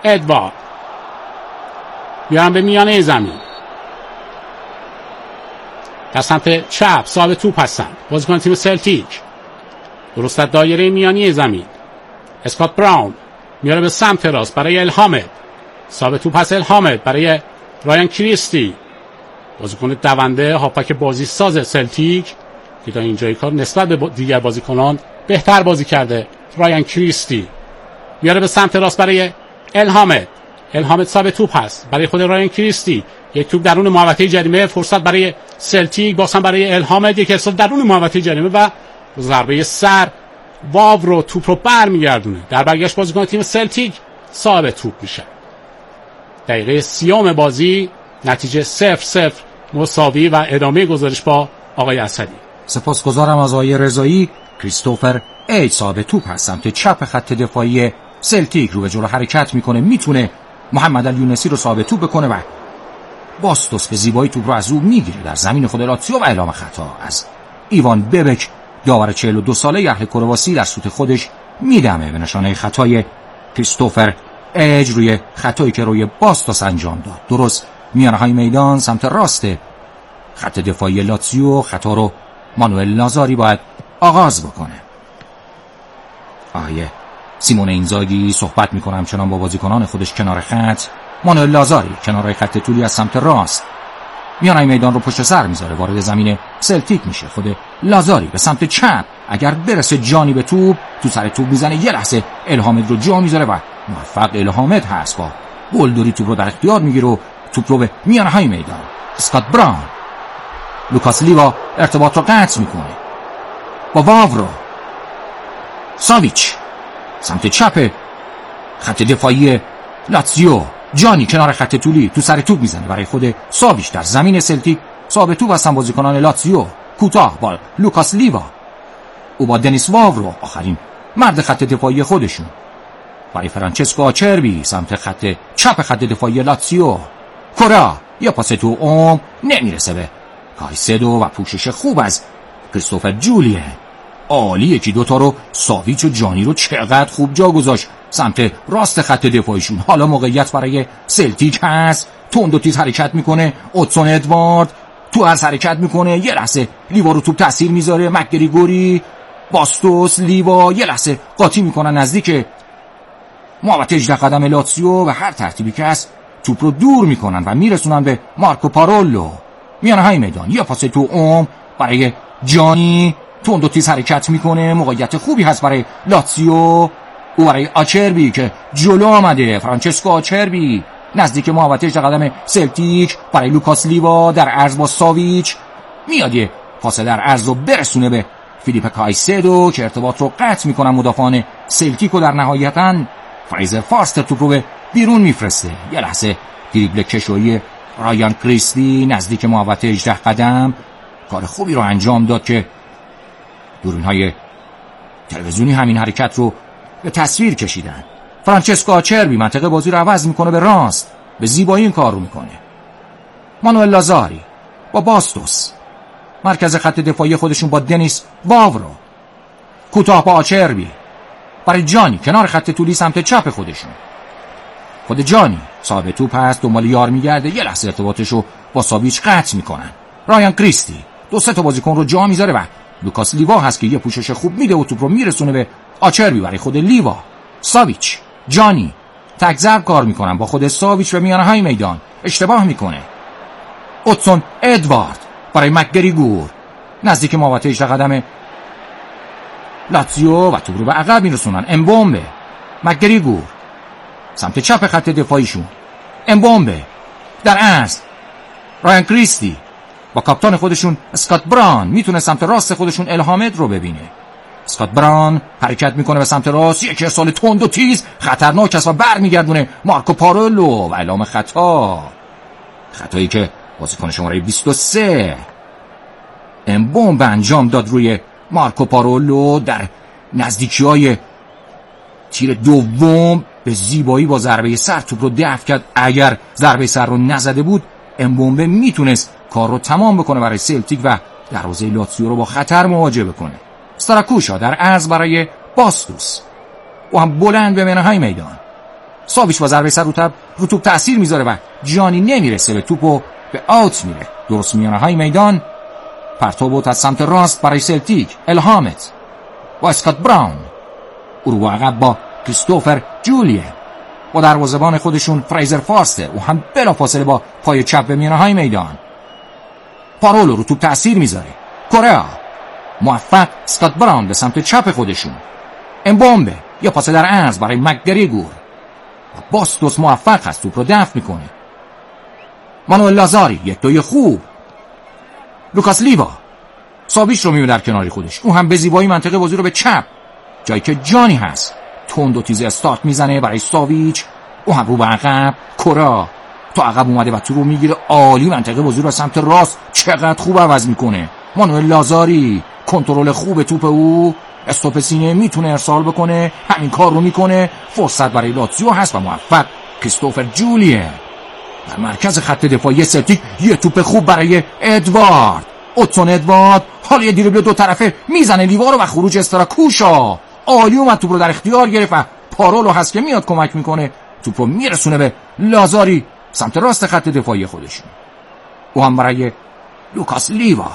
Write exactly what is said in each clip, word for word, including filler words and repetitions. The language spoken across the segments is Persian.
ادوارد بیان به میانه زمین. در سمت چپ صاحب توپ هستند بازیکن تیم سلتیک. درست در دایره میانی زمین اسکات براون میاره به سمت راست برای الهامد. صاحب توپ هست الهامد برای رایان کریستی، بازیکن دونده هاپک بازی ساز سلتیک که تا اینجای کار نسبت به دیگر بازیکنان بهتر بازی کرده. رایان کریستی میاره به سمت راست برای الهامد. الهامد صاحب توپ هست برای خود رایان کریستی. یک توپ درون محوطه جریمه، فرصت برای سلتیک، بازم برای الهامد، یک ارسال درون محوطه جریمه و ضربه سر. واو رو توپ رو برمیگردونه. در برگشت بازیکن تیم سلتیک صاحب توپ میشه. دقیقه سیوم بازی، نتیجه صفر صفر مساوی و ادامه گزارش با آقای اسدی. سپاسگزارم از آقای رضایی. کریستوفر ایج صاحب توپ هست سمت چپ خط دفاعی سلتیک رو به جلو حرکت میکنه، میتونه محمد الیونسی رو صاحب توپ بکنه و باستوس به زیبایی توپ رو از او میگیره در زمین خود لاتزیو و اعلام خطا از ایوان ببک. داور چهل و دو ساله اهل کرواسی در سوت خودش میدمه به نشانه خطای کریستوفر ایج روی خطایی که روی باستوس انجام داد. درست میانه های میدان سمت راست خط دفاعی لاتزیو. خطا رو مانوئل لازاری باید آغاز بکنه. آیه سیمون اینزاگی صحبت میکنه همچنان با بازیکنان خودش کنار خط. مانوئل لازاری کنار خط طولی از سمت راست میانه میدان رو پشت سر میذاره، وارد زمین سلتیک میشه. خود لازاری به سمت چپ، اگر برسه جانی به توپ تو سر توپ میزنه، یه لحظه الهامد رو جا میذاره و موفق الهامد هست با گلدوری توپ رو در اختیار میگیره و توپ رو به میانه های میدان. اسکات براون، لوکاس لیوا ارتباط رو قطع میکنه با واورو. ساویچ سمت چپ خط دفاعی لاتزیو. جانی کنار خط طولی تو سر توپ میزنه برای خود ساویچ در زمین سلتیک. صاحب توپ هستن بازیکنان لاتزیو. کوتاه با لوکاس لیوا، او با دنیس واورو آخرین مرد خط دفاعی خودشون. برای فرانچسکو آچربی سمت خط چپ خط دفاعی لاتزیو. کورا یا پاس تو اوم نمیرسه به کایسدو و پوشش خوب از کریستوفر جولیه. عالی، یکی دوتا رو ساویچ و جانی رو چقدر خوب جا گذاشت سمت راست خط دفاعیشون. حالا موقعیت برای سلتیک هست. تند و تیز حرکت میکنه ادسون ادوارد، تو از حرکت میکنه، یه لحظه لیوا رو توپ تاثیر میذاره. مکگریگوری، باستوس، لیوا یه لحظه قاطی میکنن نزدیک محوطه هجده قدم لاتزیو و هر ترتیبی که هست توپ رو دور میکنن و میرسونن به مارکو پارولو. میانه های میدان یه پاس تو اوم برای جانی، تند و تیز حرکت میکنه. موقعیت خوبی هست برای لاتزیو، او برای آچربی که جلو آمده. فرانچسکو آچربی نزدیک محوطه هجده قدم سلتیک برای لوکاس لیوا در عرض با ساویچ. میاد یه پاس در عرض رو برسونه به فیلیپ کایسدو که ارتباط رو قطع میکنن مدافعان سلتیک و در نهایتاً فریزر فارستر توپ رو به بیرون میفرسته. یه لحظه دریبل کشویی رایان کریستی نزدیک محوطه هجده قدم کار خوبی رو انجام داد که دوربین‌های تلویزیونی همین حرکت رو به تصویر کشیدن. فرانچسکو آچربی منطقه بازی رو عوض میکنه به راست، به زیبایی این کار رو میکنه. مانوئل لازاری با باستوس مرکز خط دفاعی خودشون با دنیس واورو. کوتاه با آچربی برای جانی کنار خط طولی سمت چپ خودشون. خود جانی صاحب توپ هست، دنبال یار میگرده، یه لحظه ارتباطش رو با ساویچ قطع میکنن. رایان کریستی دو سه تا بازیکن رو جا میذاره و لوکاس لیوا هست که یه پوشش خوب میده و توپ رو میرسونه به آچربی برای خود لیوا. ساویچ، جانی تک ضرب کار میکنن با خود ساویچ و میانه های میدان اشتباه میکنه. ادسون ادوارد برای مکگریگور نزدیک محوطه هجده قدم لاتزیو و توپ رو به عقب میرسونن. امبومبه، مکگریگور سمت چپ خط دفاعیشون. امبومبه در عرض. رایان کریستی با کاپیتان خودشون اسکات براون میتونه سمت راست خودشون الهامد رو ببینه. اسکات براون حرکت میکنه به سمت راست، یک ارسال تند و تیز خطرناک است و برمیگردونه مارکو پارولو و اعلام خطا. خطایی که بازیکن شماره بیست و سه امبومب انجام داد روی مارکو پارولو در نزدیکی‌های تیر دوم. به زیبایی با ضربه سر توپ رو دفع کرد. اگر ضربه سر رو نزده بود امبومبه میتونست کار رو تمام بکنه برای سلتیک و دروازه لاتزیو رو با خطر مواجه بکنه. ستراکوشا در عرض برای باستوس، او هم بلند به میانه های میدان. ساویچ با ضربه سر رو توپ رو توپ تاثیر میذاره و جانی نمیرسه به توپ و به آوت میره. درست میانه های میدان پرتاب از سمت راست برای سلتیک. الهامت با اسکات براون. او رو عقب با کریستوفر جولیه. با دروازه‌بان خودشون فریزر فاستر او هم بلافاصله با پای چپ به میانه های میدان. پارولو رو توپ تاثیر میذاره. کوریا موفق. اسکات براون به سمت چپ خودشون. امبومبه یا پاس در عرض برای مکگریگور. باستوس موفق هست توپ رو دفع میکنه. مانوئل لازاری یک دوی خوب. لوکاس لیوا ساویچ رو میبینه در کناری خودش. او هم به زیبایی منطقه بازی رو به چپ جایی که جانی هست تند و تیز استارت میزنه برای ساویچ. او هم رو به عقب. کورا تو عقب اومده و تو رو میگیره. عالی منطقه بازی رو سمت راست چقدر خوب عوض میکنه. مانوئل لازاری کنترل خوب توپ. او استوپ سینه میتونه ارسال بکنه. همین کار رو میکنه. فرصت برای لاتزیو هست و موفق. کریستوفر جولیه در مرکز خط دفاعی سلتیک. یه توپ خوب برای ادوارد. اوتسون ادوارد حالا یه دریبل دو طرفه میزنه لیوا رو و خروج استراکوشا. عالی اومد توپ رو در اختیار گرفت و پارولو هست که میاد کمک میکنه. توپ رو میرسونه به لازاری سمت راست خط دفاعی خودشون. او هم برای لوکاس لیوا.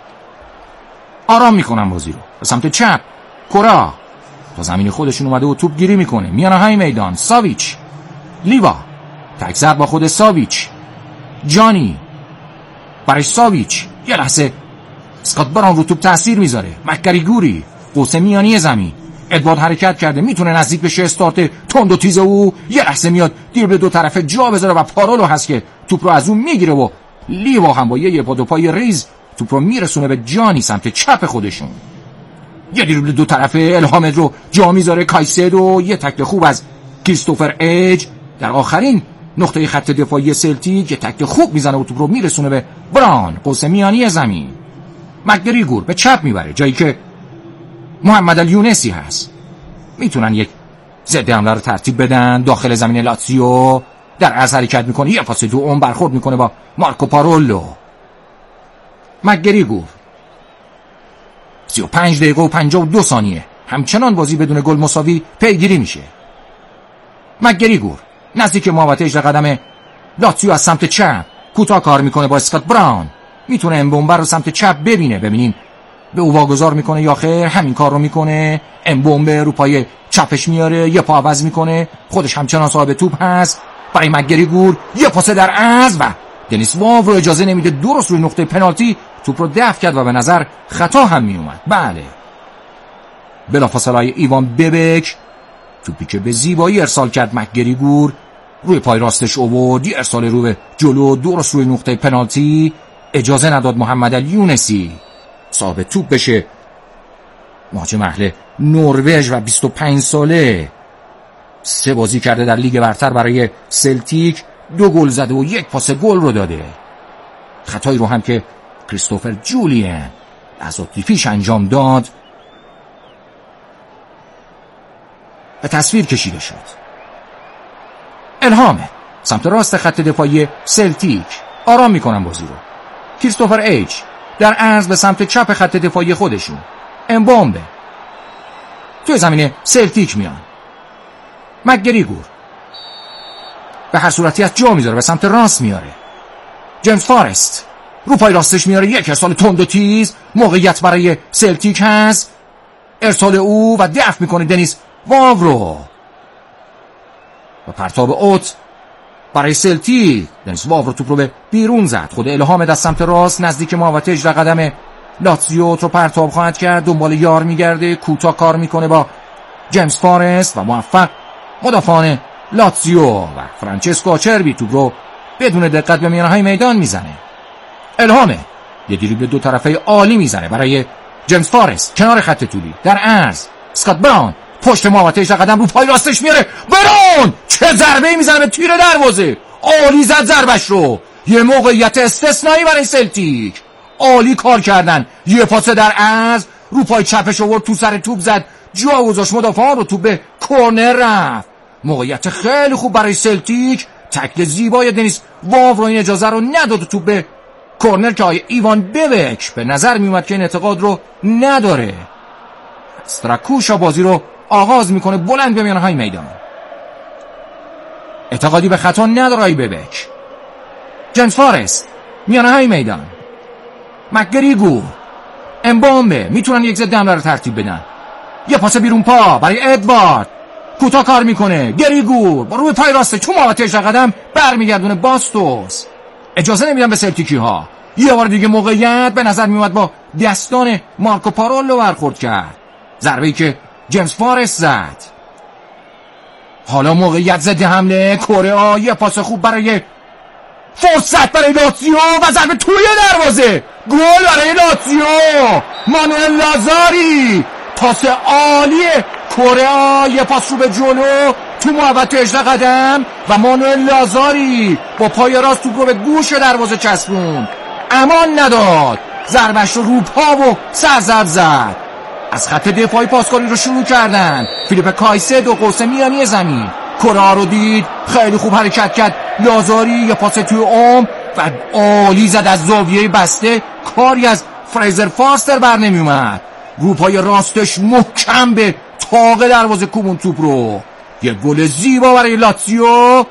آرام میکنن بازی رو به سمت چپ. کورا تا زمین خودشون اومده و توپ گیری میکنه. میانه های میدان ساویچ. لیوا تک زد با خود ساویچ. جانی برای ساویچ. یه لحظه اسکات براون رو توپ تاثیر میذاره. مکگریگوری قوس میانی زمین. ادوارد حرکت کرده میتونه نزدیک بشه. استارت تند و تیز او. یه لحظه میاد دریبل دو طرفه جا بذاره و پارولو هست که توپ رو از اون میگیره و لیوا هم با یه پا دو پای ریز توپ رو میرسونه به جانی سمت چپ خودشون. یه دریبل دو طرفه الهامت رو جا میذاره. کایسدو یه تکل خوب از کریستوفر ایج در آخرین نقطه خط دفاعی سلتیک یه تکل خوب میزنه و توپ رو میرسونه به براون قوس میانی زمین. مکگریگور به چپ میبره جایی که محمد الیونسی هست. میتونن یک ضد حمله رو ترتیب بدن. داخل زمین لاتزیو در عرض حرکت میکنه. یه پاس تو اون برخورد میکنه با مارکو پارولو. مکگریگور سی و پنج دقیقه و پنجاه و دو ثانیه همچنان بازی بدون گل مساوی پیگیری میشه. مکگریگور نزدیک محوطه اجرا قدم لاتزیو از سمت چپ کوتاه کار میکنه با اسکات براون. میتونه امبومبه رو سمت چپ ببینه. ببینیم به او واگذار میکنه یا خیر. همین کار رو میکنه. امبومبه رو پای چپش میاره. یه پا عوض میکنه. خودش همچنان صاحب توپ هست. برای مکگریگور یه پاس در عرض و دنیس واو رو اجازه نمیده درست روی نقطه پنالتی توپ رو دفع کرد و به نظر خطا هم میومد. بله بلافاصله ایوان ببک توپی که به زیبایی ارسال کرد مکگریگور روی پای راستش آورد. یه ارسال رو به جلو درست روی نقطه پنالتی. اجازه نداد محمد الیونسی صاحب توپ بشه. مهاجم اهل نروژ و بیست و پنج ساله سه بازی کرده در لیگ برتر برای سلتیک. دو گل زده و یک پاس گل رو داده. خطایی رو هم که کریستوفر جولیان از پیش انجام داد به تصویر کشیده شد. الهامه سمت راست خط دفاعی سلتیک. آرام میکنن بازی رو. کریستوفر ایج در عرض به سمت چپ خط دفاعی خودشون. امبومبه توی زمین سلتیک میان. مکگریگور به هر صورتی از جا میذاره به سمت راست میاره. جیمز فارست رو پای راستش میاره. یک ارسال تند و تیز. موقعیت برای سلتیک هست. ارسال او و دفع میکنه دنیس واو رو و پرتاب اوت برای سلتیک. دنیس واو رو توپ رو به بیرون زد. خود الهام از سمت راست نزدیک محوطه اجرا قدم لاتزیو رو پرتاب خواهد کرد. دنبال یار میگرده. کوتاه کار میکنه با جیمز فارست و موفق مدافعان لاتزیو و فرانچسکو آچربی توپ رو بدون دقت به میانه های میدان میزنه. الهامه یه دریبل دو طرفه عالی میزنه برای جیمز فارست کنار خط طولی در عرض. اسکات براون پشت محوطه اجرا قدم رو پای راستش میاره. براون چه ضربه میزنه به تیر دروازه. عالی زد ضربش رو. یه موقعیت استثنایی برای سلتیک. عالی کار کردن. یه پاس در عرض رو پای چپش آورد تو سر توپ زد. جا گذاشت مدافعان رو. توپ به کورنر رفت. موقعیت خیلی خوب برای سلتیک. تکل زیبای دنیس واو رو این اجازه رو نداد توپ به کورنر که آیه ایوان ببک به نظر میومد که این اعتقاد رو نداره. استراکوشا بازی رو آغاز میکنه بلند به میانه های میدان. اعتقادی به خطا ندارای ببک. جیمز فارست میانه های میدان. مکگریگور، امبامبه میتونن یک ضد حمله رو ترتیب بدن. یه پاس بیرون پا برای ادوارد، کوتاه کار میکنه. گریگور با روی پای راسته چون محوطه هجده قدم برمیگردونه باستوس. اجازه نمیدن به سلتیکی ها یه بار دیگه موقعیت به نظر میومد با دستان مارکو پارولو برخورد کرد. ضربه‌ای که جیمز فارست زد. حالا موقعیت ضد حمله کره، یه پاس خوب برای فرصت برای لاتزیو و ضربه توی دروازه. گل برای لاتزیو. مانوئل لازاری، پاس عالی کره، یه پاس رو به جلو تو محوطه هجده قدم و مانوئل لازاری با پای راست توپ رو به گوش دروازه چسبوند. امان نداد. ضربش رو رو پا و سرزب زد. از خط دفاعی پاسکاری رو شروع کردن. فیلیپ کایسه دو قوسه میانی زمین کره رو دید، خیلی خوب حرکت کرد لازاری، یه پاس توی عمق و عالی زد از زاویه بسته. کاری از فریزر فارستر بر نمی اومد. رو پای راستش محکم به تاق دروازه کوبون توپ رو. یه گل زیبا برای لاتزیو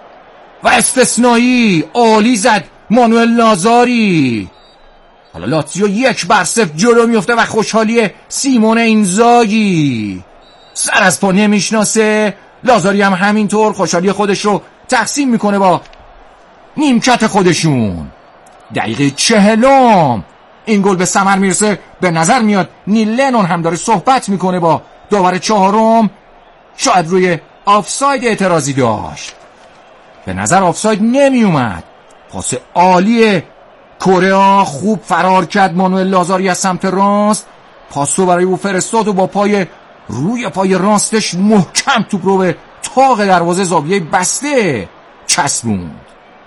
و استثنایی عالی زد مانوئل لازاری. حالا لاتزیو یک بر صفر جلو میفته و خوشحالی سیمون اینزاگی سر از پا نمیشناسه. لازاری هم همینطور خوشحالی خودش رو تقسیم میکنه با نیمکت خودشون. دقیقه چهلم این گل به ثمر میرسه. به نظر میاد نیل لنون هم داره صحبت میکنه با داور چهارم. شاید روی آفساید اعتراضی داشت. به نظر آفساید نمی اومد. پاس عالی کره، خوب فرار کرد مانوئل لازاری از سمت راست. پاسو برای او فرستاد و با پای روی پای راستش محکم توپ رو به تاق دروازه زاویه بسته چسبوند.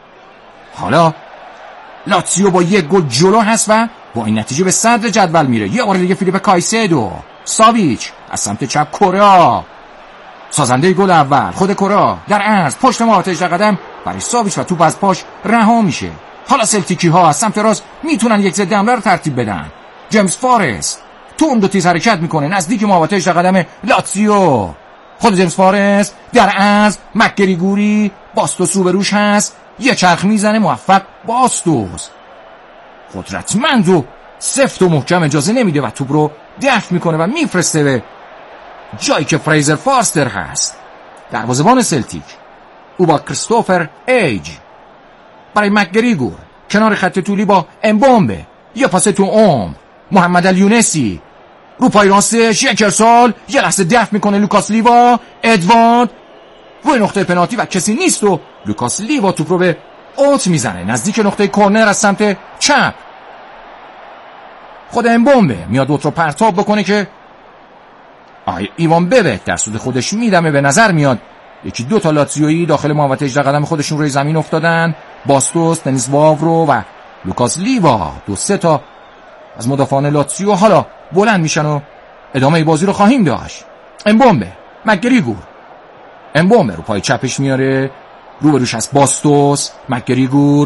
حالا لاتزیو با یک گل جلو هست و با این نتیجه به صدر جدول میره. یه بار دیگه فیلیپ کایسدو، ساویچ از سمت چپ کره، سازنده گل اول خود کره در عرض پشت محوطه هجده قدم برای ساویچ و توپ از پاش رها میشه. حالا سلتیکی ها از سمت راست میتونن یک ضد حمله رو ترتیب بدن. جیمز فارست تند و تیز حرکت میکنه نزدیک محوطه هجده قدم لاتزیو. خود جیمز فارست در عرض، مکگریگوری، باستوس روبروش هست، یه چرخ میزنه، موفق. باستوس قدرتمند و سفت و محکم اجازه نمیده و توپ رو دفع میکنه و میفرسته به جایی که فریزر فارستر هست، دروازه‌بان سلتیک. او با کریستوفر ایج برای مکگریگور کنار خط طولی با امبامبه، یه پاس تو اوم. محمد الیونسی رو پای راستش یک ارسال، یه لحظه دفع میکنه لوکاس لیوا. ادوارد روی نقطه پنالتی و کسی نیست و لوکاس لیوا توپ رو به اوت میزنه نزدیک نقطه کورنر از سمت چپ. خود امبامبه میاد اوت رو پرتاب بکنه که آی ایوان ببک در سود خودش میدمه. به نظر میاد یکی دو تا لاتزیویی داخل محوطه هجده قدم خودشون روی زمین افتادن. باستوس، دنیس واورو و لوکاس لیوا، دو سه تا از مدافعان لاتزیو حالا بلند میشن و ادامه بازی رو خواهیم داشت. امبامبه، مکگریگور. امبامبه رو پای چپش میاره، روبروش از باستوس، مکگریگور،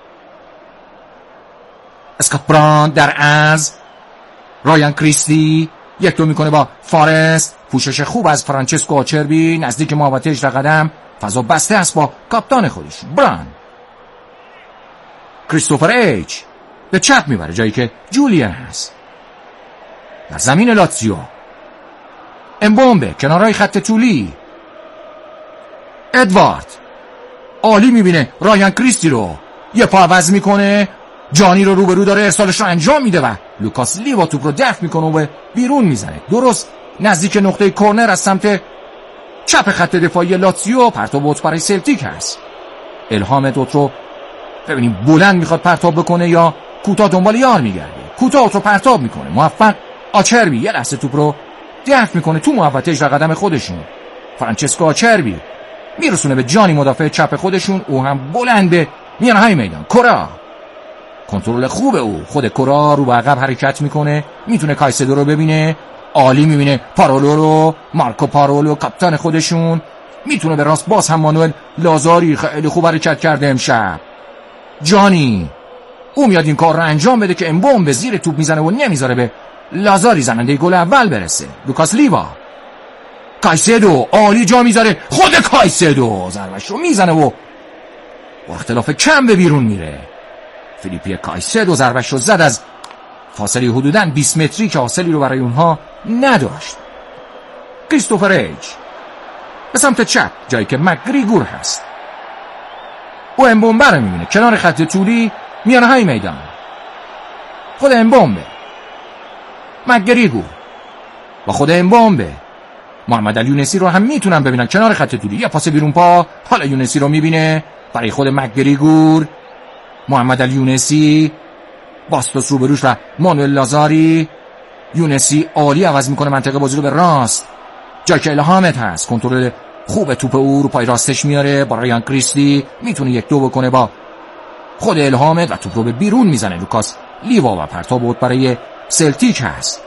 اسکات براند در عرض، رایان کریستی یک دو میکنه با فارست. پوشش خوب از فرانچسکو آچربی نزدیک محوطه هجده قدم، فضا بسته است با کاپیتان خودش براند. کریستوفر ایج به چپ میبره جایی که جولیان هست. در زمین لاتزیو امبامبه کنارای خط طولی. ادوارد عالی میبینه رایان کریستی رو، یه پا عوض میکنه، جانی رو روبرو داره، ارسالش رو انجام میده و لوکاس لیوا توپ رو دفع میکنه و به بیرون میزنه درست نزدیک نقطه کورنر از سمت چپ خط دفاعی لاتزیو. پرتاب اوت برای سلتیک هست. الهام دوت رو ببینیم بلند میخواد پرتاب بکنه یا کوتاه دنبال یار میگرده. کوتاه اوت رو پرتاب میکنه، موفق. آچربی یه لحظه توپ رو دفع میکنه تو محوطه هجده قدم خودشون. فرانچسکو آچربی میرسونه به جانی مدافع چپ خودشون. او هم بلنده میان های میدان. کره کنترل خوب او. خود کره رو به عقب حرکت میکنه، میتونه کایسدو رو ببینه، عالی میبینه پارولو رو، مارکو پارولو کاپیتان خودشون. میتونه به راست، باز هم مانوئل لازاری خیلی خوب حرکت کرده امشب. جانی او میاد این کار رو انجام بده که امبوم به زیر توپ میزنه و نمیذاره به لازاری زننده گل اول برسه. لوکاس لیوا کایسدو عالی جا میذاره، خود کایسدو ضربش رو میزنه و با اختلاف کم به بیرون میره. فیلیپی کایسدو ضربش رو زد از فاصله حدوداً بیست متری که حاصلی رو برای اونها نداشت. کریستوفر ایج به سمت چپ جایی که مکگریگور هست. او امبومبه رو میبینه کنار خط طولی میانه های میدان. خود امبومبه، مکگریگور با خود امبومبه. محمد علی یونسی رو هم میتونن ببینن کنار خط طولی، یه پاس بیرون پا. حالا یونسی رو میبینه برای خود مکگریگور. محمد علی یونسی، باستوس روبروش و مانوئل لازاری. یونسی عالی عوض میکنه منطقه بازی رو به راست جایی که الهامت هست. کنترل خوب توپ او رو پای راستش میاره. با رایان کریستی میتونه یک دو بکنه با خود الهامت و توپ رو به بیرون میزنه. لوکاس لیوا و پرتاب بود برای سلتیک هست.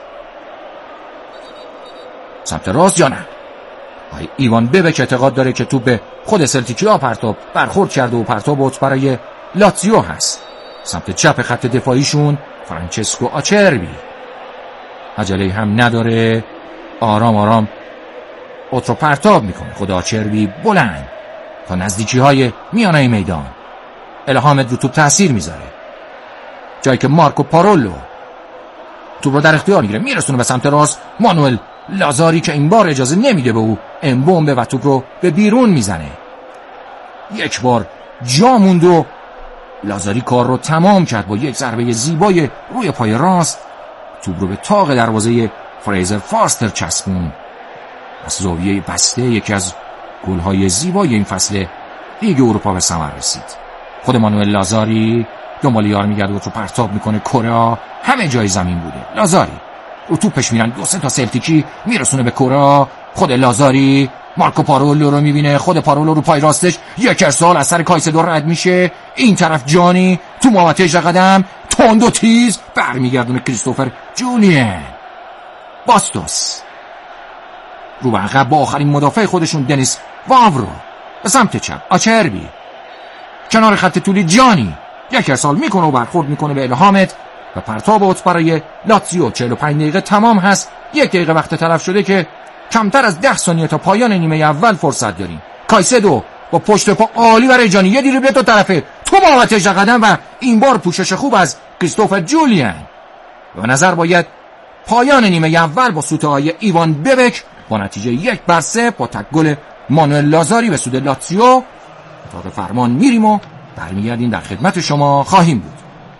سمت راست یا نه؟ آقای ایوان ببک اعتقاد داره که توپ به خود سلتیکی ها پرتاب برخورد کرده و پرتاب بود برای لاتزیو هست. سمت چپ خط دفاعیشون فرانچسکو آچربی عجله هم نداره، آرام آرام اوت رو پرتاب میکنه. خود آچربی بلند تا نزدیکی های میانه میدان. الهامت رو توپ تأثیر میذاره جایی که مارکو پارولو توپ رو در اختیار میگیره، میرسونه به سمت راست. مانوئل لازاری که این بار اجازه نمیده به او امبومبه و توپ رو به بیرون میزنه. یک بار جا موند و لازاری کار رو تمام کرد با یک ضربه زیبای روی پای راست. توپ رو به تاق دروازه فریزر فارستر چسبون. از زاویه بسته یکی از گل‌های زیبای این فصل لیگ اروپا به ثمر رسید. خود مانوئل لازاری دنبال یار میگرده و تو پرتاب میکنه. کره همه جای زمین بوده. لازاری رو توپش میرن، دو سه تا سلتیکی میرسونه به کره. خود لازاری مارکو پارولو رو میبینه. خود پارولو رو پای راستش یک ارسال از سر کایسدو رد میشه. این طرف جانی تو محوطه هجده قدم تند و تیز برمیگردونه کریستوفر جولین. باستوس رو به عقب با آخرین مدافع خودشون دنیس واورو. به سمت چپ آچربی کنار خط طولی جانی یک ارسال میکنه و برخورد میکنه به الهامت و پرتاب اوت برای لاتزیو. چهل و پنج دقیقه تمام هست. یک دقیقه وقت تلف شده که کمتر از ده ثانیه تا پایان نیمه اول فرصت داریم. کایسدو با پشت پا عالی برای جانی، یه دریبل دو طرفه تو محوطه هجده قدم و این بار پوشش خوب از کریستوفر جولین. به نظر باید پایان نیمه اول با سوته‌های ایوان ببک با نتیجه یک بر سه با تک گل مانوئل لازاری به سود لاتزیو اتاق فرمان میریم و برمیگردیم در خدمت شما خواهیم بود.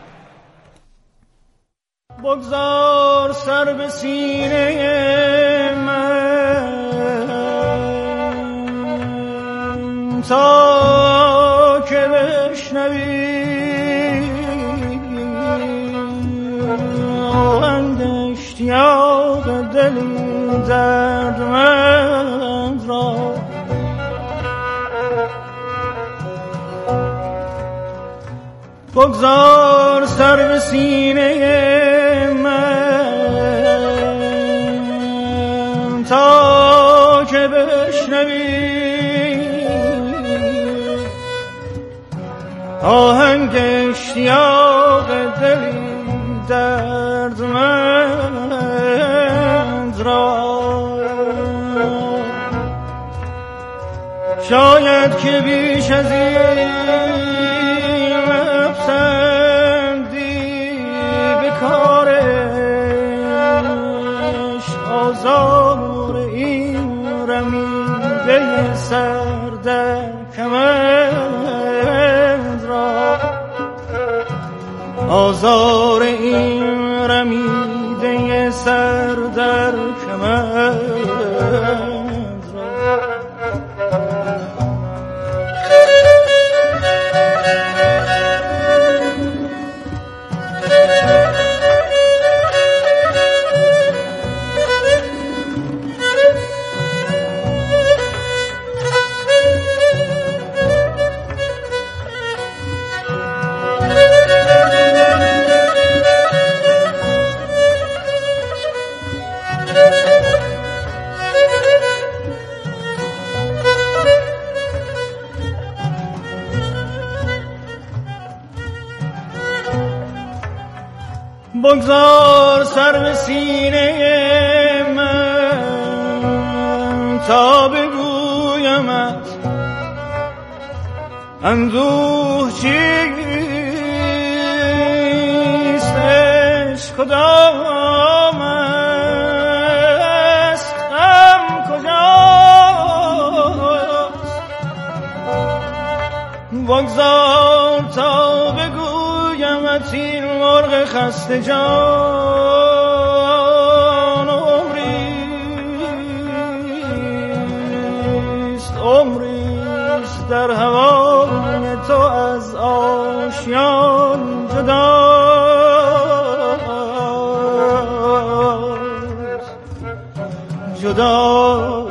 بگذار سر به سینه من تا که بشنوی آهنگ اشتیاق دلی دردمند را. بگذار سر به سینه من تا که بشنوی آهنگ اشتیاق دلی دردمند را. شاید که بیش از این مپسندی به کارش آزار این رمیده سر در کمند را. آزار این رمیده سر در کمند را. بگذار سر به سینه من تا بگویمت اندوه چیست، عشق کدام است، غم کجاست. بگذار تا بگویمت این مرغ خسته جان عمریست، عمریست در هوای تو از آشیان جداست، جداست.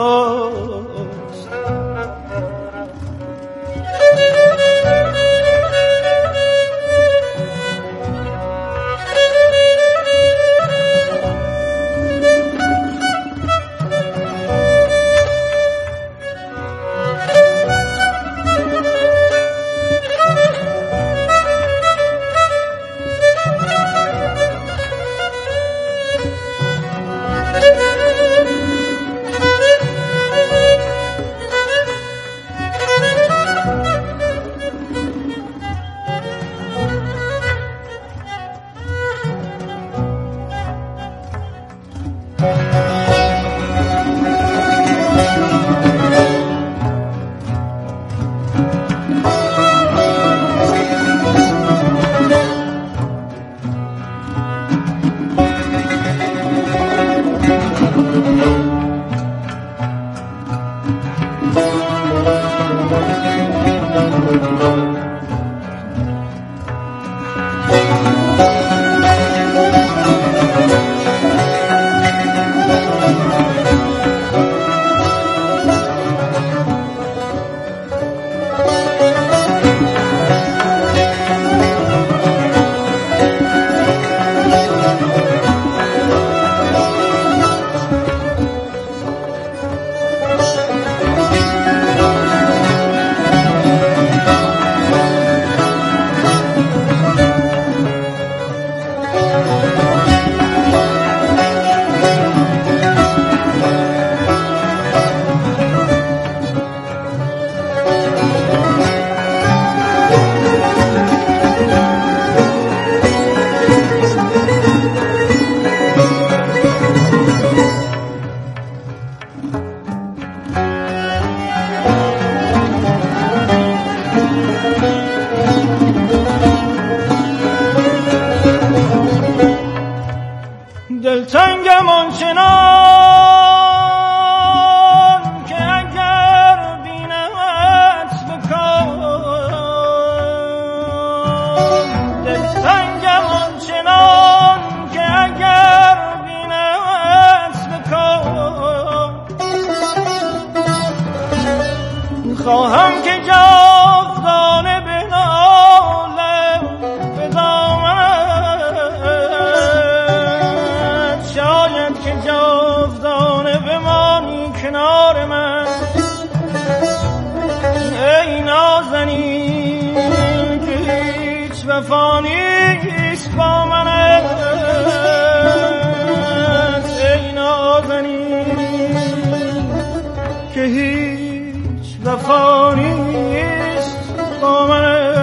دلتنگم آنچنان که اگر بینمت بکن، دلتنگم آنچنان که اگر بینمت بکن، خواهم که جاودانه بنالم به دامنت، شاید که جاودانه بمانی کنار من. ای نازنین که هیچ وفا نیست با منت، ای نازنین که هیچ وفا نیست با منت.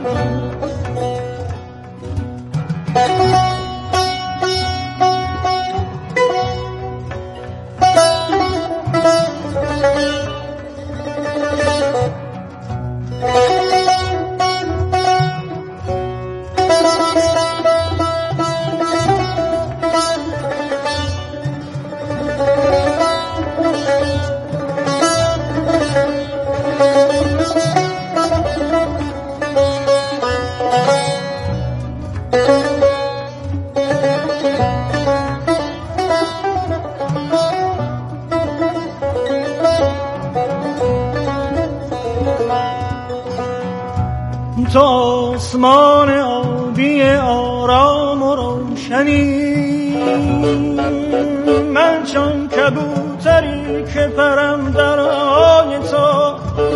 تو آسمان آبی آرام و روشنی، من چون کبوتری که پرم در آی تو،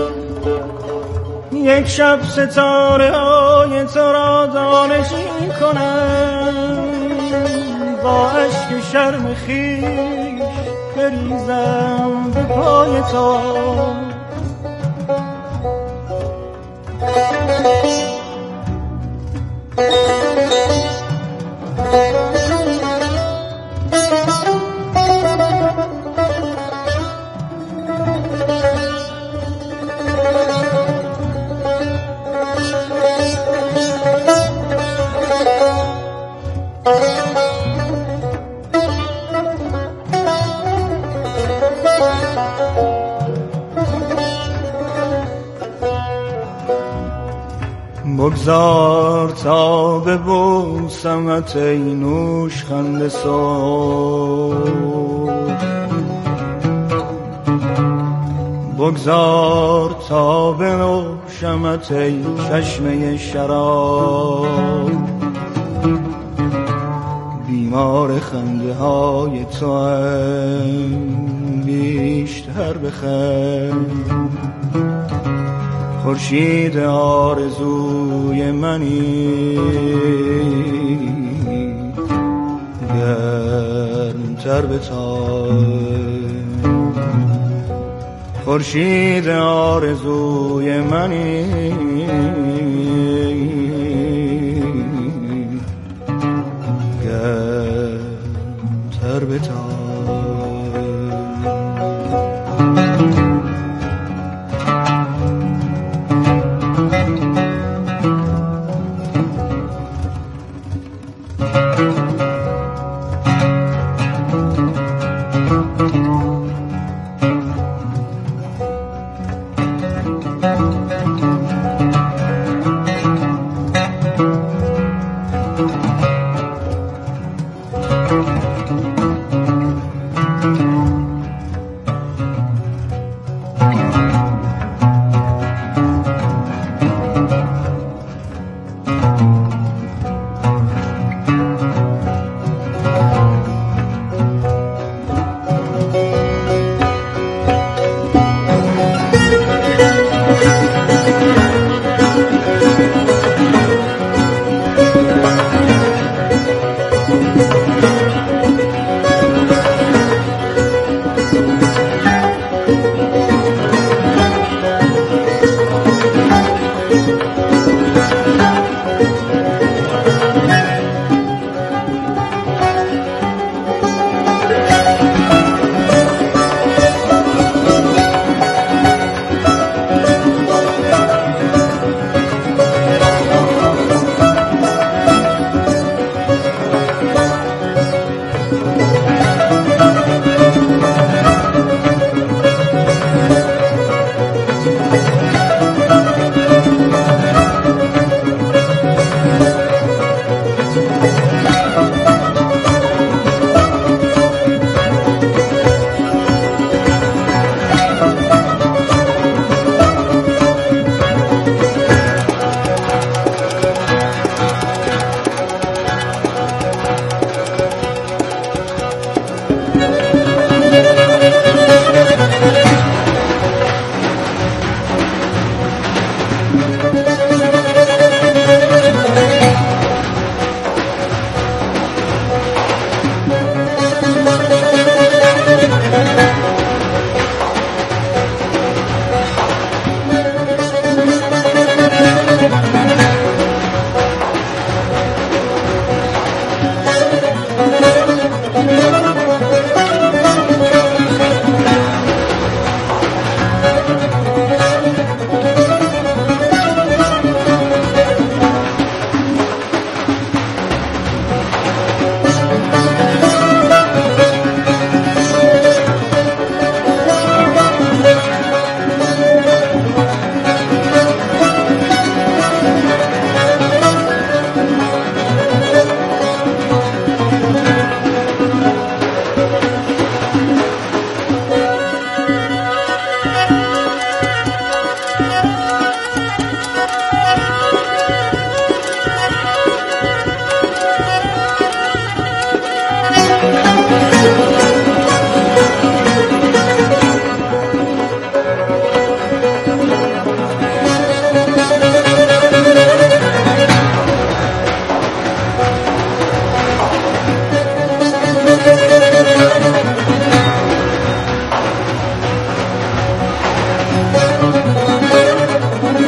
یک شب ستاره های تو را دانشی کنم، با عشق شرم خویش بریزم به پای تو. بگذار تا ببوسمت ای نوشخند صبح، بگذار تا بنوشمت ای چشمه شراب. بیمار خنده های تو هم بیشتر بخند، خورشید آرزوی منی گرمتر بتاب. خورشید آرزوی منی گرمتر بتاب.